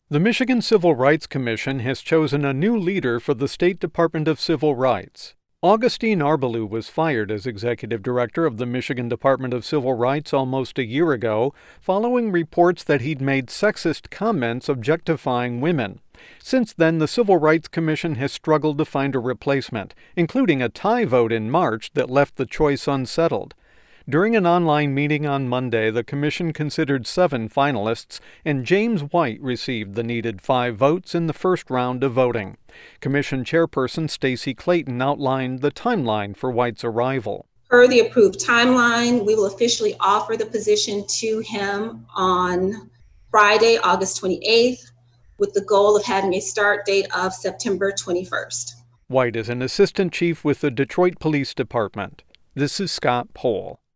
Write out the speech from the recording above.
The Michigan Civil Rights Commission has chosen a new leader for the State Department of Civil Rights. Augustine Arbalou was fired as executive director of the Michigan Department of Civil Rights almost a year ago, following reports that he'd made sexist comments objectifying women. Since then, the Civil Rights Commission has struggled to find a replacement, including a tie vote in March that left the choice unsettled. During an online meeting on Monday, the commission considered 7 finalists, and James White received the needed 5 votes in the first round of voting. Commission chairperson Stacey Clayton outlined the timeline for White's arrival. Per the approved timeline, we will officially offer the position to him on Friday, August 28th, with the goal of having a start date of September 21st. White is an assistant chief with the Detroit Police Department. This is Scott Pohl.